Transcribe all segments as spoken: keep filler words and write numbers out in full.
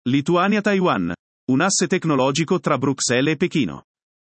Lituania-Taiwan. Un asse tecnologico tra Bruxelles e Pechino.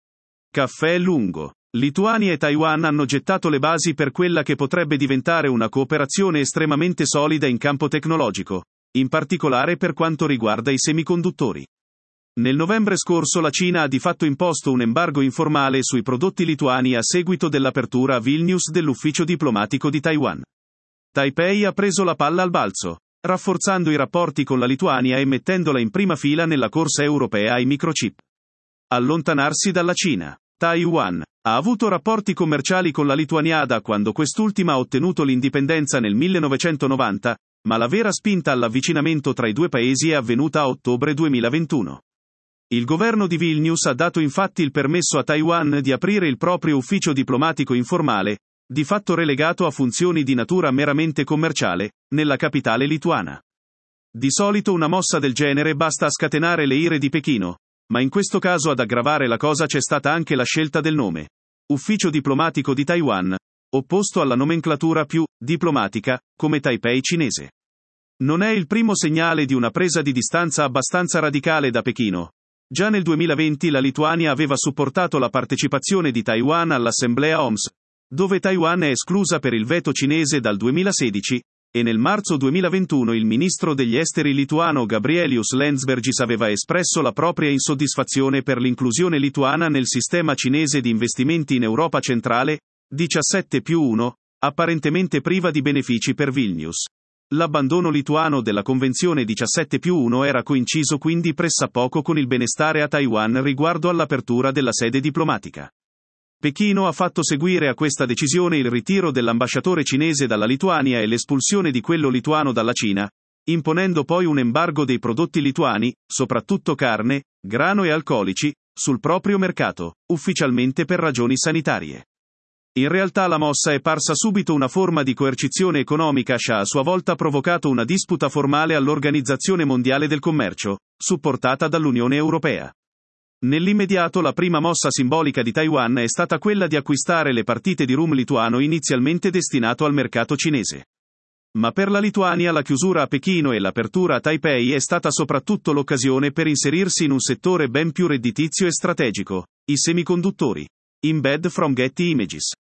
Caffè lungo. Lituania e Taiwan hanno gettato le basi per quella che potrebbe diventare una cooperazione estremamente solida in campo tecnologico, in particolare per quanto riguarda i semiconduttori. Nel novembre scorso la Cina ha di fatto imposto un embargo informale sui prodotti lituani a seguito dell'apertura a Vilnius dell'ufficio diplomatico di Taiwan. Taipei ha preso la palla al balzo, rafforzando i rapporti con la Lituania e mettendola in prima fila nella corsa europea ai microchip. Allontanarsi dalla Cina. Taiwan ha avuto rapporti commerciali con la Lituania da quando quest'ultima ha ottenuto l'indipendenza nel millenovecentonovanta, ma la vera spinta all'avvicinamento tra i due paesi è avvenuta a ottobre duemilaventuno. Il governo di Vilnius ha dato infatti il permesso a Taiwan di aprire il proprio ufficio diplomatico informale, di fatto relegato a funzioni di natura meramente commerciale, nella capitale lituana. Di solito una mossa del genere basta a scatenare le ire di Pechino, ma in questo caso ad aggravare la cosa c'è stata anche la scelta del nome. Ufficio diplomatico di Taiwan, opposto alla nomenclatura più diplomatica, come Taipei cinese. Non è il primo segnale di una presa di distanza abbastanza radicale da Pechino. Già nel duemilaventi la Lituania aveva supportato la partecipazione di Taiwan all'Assemblea O M S, dove Taiwan è esclusa per il veto cinese dal duemilasedici, e nel marzo duemilaventuno il ministro degli esteri lituano Gabrielius Landsbergis aveva espresso la propria insoddisfazione per l'inclusione lituana nel sistema cinese di investimenti in Europa centrale, diciassette più uno, apparentemente priva di benefici per Vilnius. L'abbandono lituano della Convenzione diciassette più uno era coinciso quindi pressappoco con il benestare a Taiwan riguardo all'apertura della sede diplomatica. Pechino ha fatto seguire a questa decisione il ritiro dell'ambasciatore cinese dalla Lituania e l'espulsione di quello lituano dalla Cina, imponendo poi un embargo dei prodotti lituani, soprattutto carne, grano e alcolici, sul proprio mercato, ufficialmente per ragioni sanitarie. In realtà la mossa è parsa subito una forma di coercizione economica che ha a sua volta provocato una disputa formale all'Organizzazione Mondiale del Commercio, supportata dall'Unione Europea. Nell'immediato la prima mossa simbolica di Taiwan è stata quella di acquistare le partite di rum lituano inizialmente destinato al mercato cinese. Ma per la Lituania la chiusura a Pechino e l'apertura a Taipei è stata soprattutto l'occasione per inserirsi in un settore ben più redditizio e strategico, i semiconduttori. Embed from Getty Images.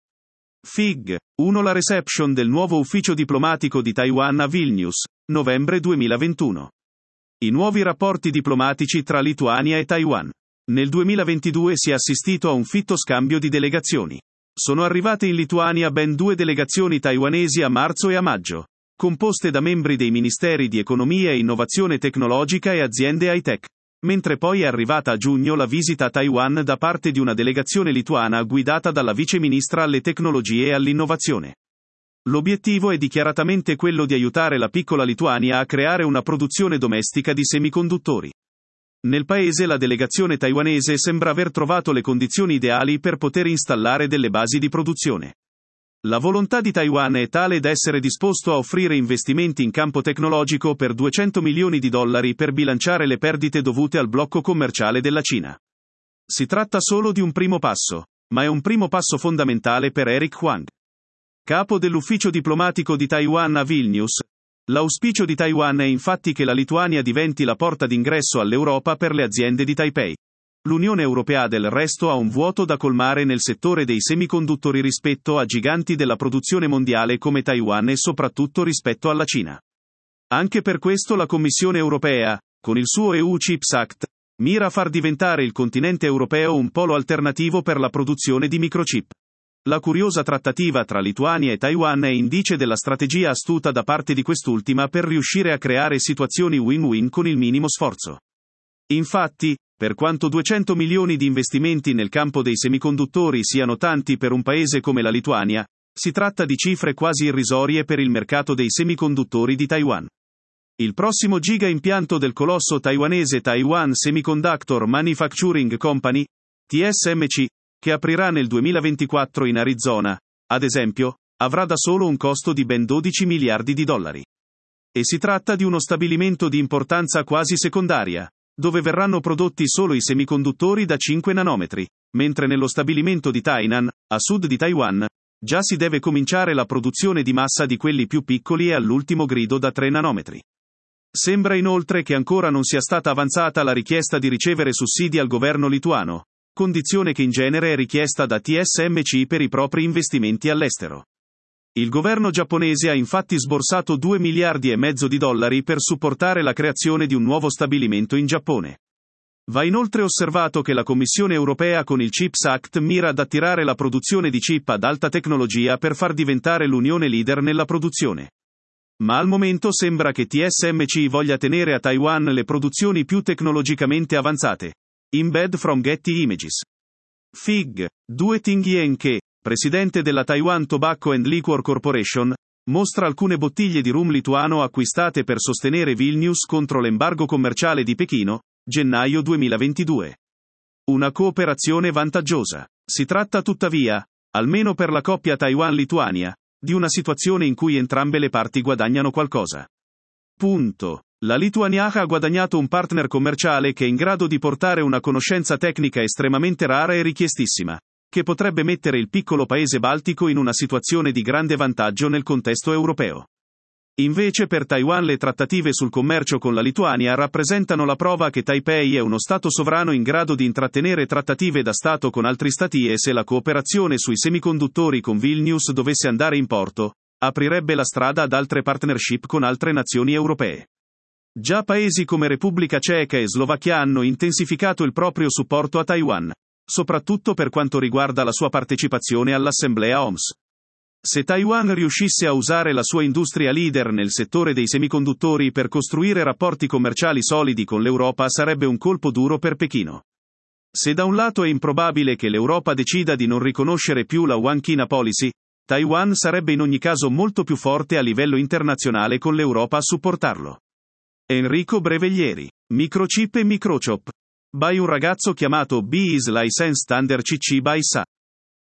Fig. uno La reception del nuovo ufficio diplomatico di Taiwan a Vilnius, novembre duemilaventuno. I nuovi rapporti diplomatici tra Lituania e Taiwan. Nel duemilaventidue si è assistito a un fitto scambio di delegazioni. Sono arrivate in Lituania ben due delegazioni taiwanesi a marzo e a maggio, composte da membri dei ministeri di economia e innovazione tecnologica e aziende high-tech, mentre poi è arrivata a giugno la visita a Taiwan da parte di una delegazione lituana guidata dalla vice ministra alle tecnologie e all'innovazione. L'obiettivo è dichiaratamente quello di aiutare la piccola Lituania a creare una produzione domestica di semiconduttori. Nel paese la delegazione taiwanese sembra aver trovato le condizioni ideali per poter installare delle basi di produzione. La volontà di Taiwan è tale da essere disposto a offrire investimenti in campo tecnologico per duecento milioni di dollari per bilanciare le perdite dovute al blocco commerciale della Cina. Si tratta solo di un primo passo, ma è un primo passo fondamentale per Eric Huang, capo dell'ufficio diplomatico di Taiwan a Vilnius. L'auspicio di Taiwan è infatti che la Lituania diventi la porta d'ingresso all'Europa per le aziende di Taipei. L'Unione Europea del resto ha un vuoto da colmare nel settore dei semiconduttori rispetto a giganti della produzione mondiale come Taiwan e soprattutto rispetto alla Cina. Anche per questo la Commissione Europea, con il suo E U Chips Act, mira a far diventare il continente europeo un polo alternativo per la produzione di microchip. La curiosa trattativa tra Lituania e Taiwan è indice della strategia astuta da parte di quest'ultima per riuscire a creare situazioni win-win con il minimo sforzo. Infatti, per quanto duecento milioni di investimenti nel campo dei semiconduttori siano tanti per un paese come la Lituania, si tratta di cifre quasi irrisorie per il mercato dei semiconduttori di Taiwan. Il prossimo giga impianto del colosso taiwanese Taiwan Semiconductor Manufacturing Company, T S M C, che aprirà nel duemilaventiquattro in Arizona, ad esempio, avrà da solo un costo di ben dodici miliardi di dollari. E si tratta di uno stabilimento di importanza quasi secondaria, dove verranno prodotti solo i semiconduttori da cinque nanometri, mentre nello stabilimento di Tainan, a sud di Taiwan, già si deve cominciare la produzione di massa di quelli più piccoli e all'ultimo grido da tre nanometri. Sembra inoltre che ancora non sia stata avanzata la richiesta di ricevere sussidi al governo lituano, condizione che in genere è richiesta da T S M C per i propri investimenti all'estero. Il governo giapponese ha infatti sborsato due miliardi e mezzo di dollari per supportare la creazione di un nuovo stabilimento in Giappone. Va inoltre osservato che la Commissione europea con il Chips Act mira ad attirare la produzione di chip ad alta tecnologia per far diventare l'Unione leader nella produzione. Ma al momento sembra che T S M C voglia tenere a Taiwan le produzioni più tecnologicamente avanzate. Embed from Getty Images. Fig. Due Ting-Yen che, presidente della Taiwan Tobacco and Liquor Corporation, mostra alcune bottiglie di rum lituano acquistate per sostenere Vilnius contro l'embargo commerciale di Pechino, gennaio duemilaventidue. Una cooperazione vantaggiosa. Si tratta tuttavia, almeno per la coppia Taiwan-Lituania, di una situazione in cui entrambe le parti guadagnano qualcosa. Punto. La Lituania ha guadagnato un partner commerciale che è in grado di portare una conoscenza tecnica estremamente rara e richiestissima, che potrebbe mettere il piccolo paese baltico in una situazione di grande vantaggio nel contesto europeo. Invece per Taiwan le trattative sul commercio con la Lituania rappresentano la prova che Taipei è uno Stato sovrano in grado di intrattenere trattative da Stato con altri Stati e se la cooperazione sui semiconduttori con Vilnius dovesse andare in porto, aprirebbe la strada ad altre partnership con altre nazioni europee. Già paesi come Repubblica Ceca e Slovacchia hanno intensificato il proprio supporto a Taiwan, soprattutto per quanto riguarda la sua partecipazione all'Assemblea O M S. Se Taiwan riuscisse a usare la sua industria leader nel settore dei semiconduttori per costruire rapporti commerciali solidi con l'Europa sarebbe un colpo duro per Pechino. Se da un lato è improbabile che l'Europa decida di non riconoscere più la One China Policy, Taiwan sarebbe in ogni caso molto più forte a livello internazionale con l'Europa a supportarlo. Enrico Breveglieri. Microchip e Microchop. By un ragazzo chiamato B is licensed under C C by S A.